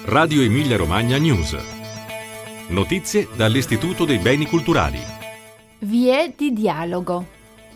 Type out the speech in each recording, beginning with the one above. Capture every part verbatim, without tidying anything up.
Radio Emilia Romagna News. Notizie dall'Istituto dei Beni Culturali. Vie di dialogo.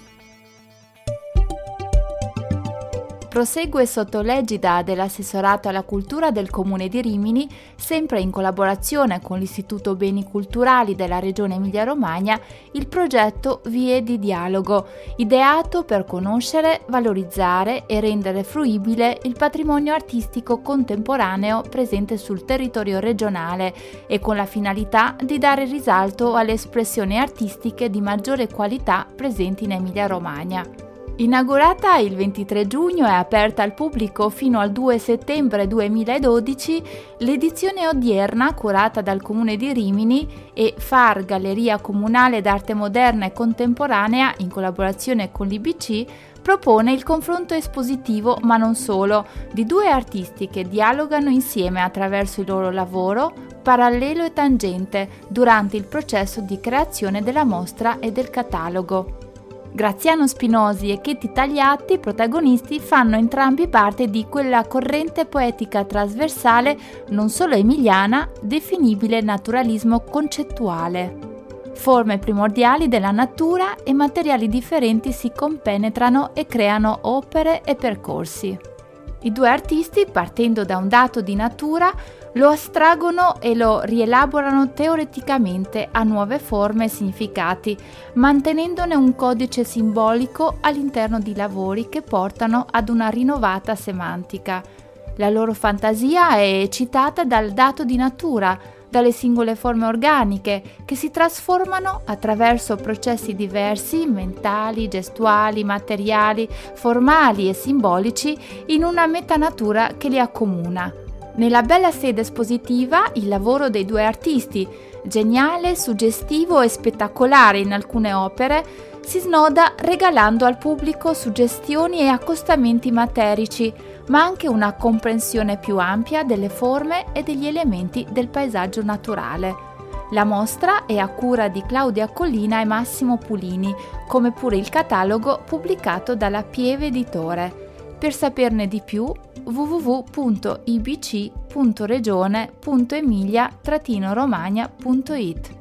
Prosegue sotto l'egida dell'Assessorato alla Cultura del Comune di Rimini, sempre in collaborazione con l'Istituto Beni Culturali della Regione Emilia-Romagna, il progetto Vie di Dialogo, ideato per conoscere, valorizzare e rendere fruibile il patrimonio artistico contemporaneo presente sul territorio regionale e con la finalità di dare risalto alle espressioni artistiche di maggiore qualità presenti in Emilia-Romagna. Inaugurata il ventitré giugno e aperta al pubblico fino al due settembre duemiladodici, l'edizione odierna, curata dal Comune di Rimini e F A R Galleria Comunale d'Arte Moderna e Contemporanea in collaborazione con l'I B C, propone il confronto espositivo, ma non solo, di due artisti che dialogano insieme attraverso il loro lavoro, parallelo e tangente, durante il processo di creazione della mostra e del catalogo. Graziano Spinosi e Chetti Tagliatti, protagonisti, fanno entrambi parte di quella corrente poetica trasversale, non solo emiliana, definibile naturalismo concettuale. Forme primordiali della natura e materiali differenti si compenetrano e creano opere e percorsi. I due artisti, partendo da un dato di natura, lo astraggono e lo rielaborano teoreticamente a nuove forme e significati, mantenendone un codice simbolico all'interno di lavori che portano ad una rinnovata semantica. La loro fantasia è citata dal dato di natura, dalle singole forme organiche, che si trasformano attraverso processi diversi, mentali, gestuali, materiali, formali e simbolici, in una metanatura che li accomuna. Nella bella sede espositiva, il lavoro dei due artisti, geniale, suggestivo e spettacolare in alcune opere, si snoda regalando al pubblico suggestioni e accostamenti materici, ma anche una comprensione più ampia delle forme e degli elementi del paesaggio naturale. La mostra è a cura di Claudia Collina e Massimo Pulini, come pure il catalogo pubblicato dalla Pieve Editore. Per saperne di più, w w w punto i b c punto regione punto emilia romagna punto i t.